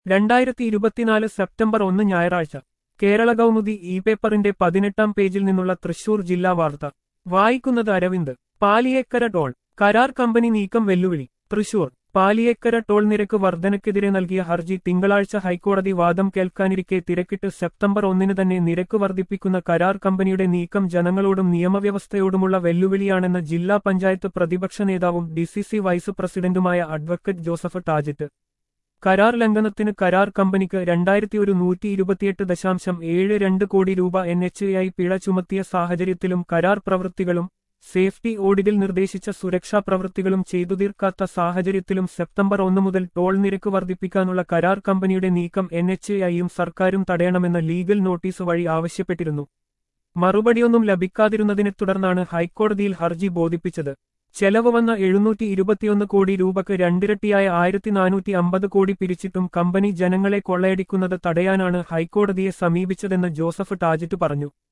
2024 September 1 ഞായറാഴ്ച Kerala Kaumudi E പേപ്പറിന്റെ 18-ാം പേജിൽ നിന്നുള്ള തൃശൂർ ജില്ലാ വാർത്ത വായിക്കുന്നത് അരവിന്ദ്. പാലിയേക്കര ടോൾ കരാർ കമ്പനി നീക്കം വെല്ലുവിളി. തൃശൂർ പാലിയേക്കര ടോൾ നിരക്ക് വർധനയ്ക്കെതിരെ നൽകിയ ഹർജി തിങ്കളാഴ്ച ഹൈക്കോടതി വാദം കേൾക്കാനിരിക്കെ തിരക്കിട്ട് സെപ്റ്റംബർ 1 തന്നെ നിരക്ക് വർദ്ധിപ്പിക്കുന്ന കരാർ കമ്പനിയുടെ നീക്കം ജനങ്ങളോടും നിയമവ്യവസ്ഥയോടുമുള്ള വെല്ലുവിളിയാണെന്ന് ജില്ലാ പഞ്ചായത്ത് പ്രതിപക്ഷ നേതാവും ഡിസിസി വൈസ് പ്രസിഡന്റുമായ അഡ്വക്കറ്റ് ജോസഫ് ടാജറ്റ്. കരാർ ലംഘനത്തിന് കരാർ കമ്പനിക്ക് 2128.72 കോടി രൂപ NHAI പിഴ ചുമത്തിയ സാഹചര്യത്തിലും കരാർ പ്രവൃത്തികളും സേഫ്റ്റി ഓഡിറ്റിൽ നിർദ്ദേശിച്ച സുരക്ഷാ പ്രവൃത്തികളും ചെയ്തു തീർക്കാത്ത സാഹചര്യത്തിലും സെപ്റ്റംബർ 1 മുതൽ ടോൾ നിരക്ക് വർദ്ധിപ്പിക്കാനുള്ള കരാർ കമ്പനിയുടെ നീക്കം NHAIയും സർക്കാരും തടയണമെന്ന് ലീഗൽ നോട്ടീസ് വഴി ആവശ്യപ്പെട്ടിരുന്നു. മറുപടിയൊന്നും ലഭിക്കാതിരുന്നതിനെ തുടർന്നാണ് ഹൈക്കോടതിയിൽ ഹർജി ബോധിപ്പിച്ചത്. ചെലവ് വന്ന 721 കോടി രൂപയ്ക്ക് രണ്ടിരട്ടിയായ 1450 കോടി പിരിച്ചിട്ടും കമ്പനി ജനങ്ങളെ കൊള്ളയടിക്കുന്നത് തടയാനാണ് ഹൈക്കോടതിയെ സമീപിച്ചതെന്ന് ജോസഫ് ടാജറ്റ് പറഞ്ഞു.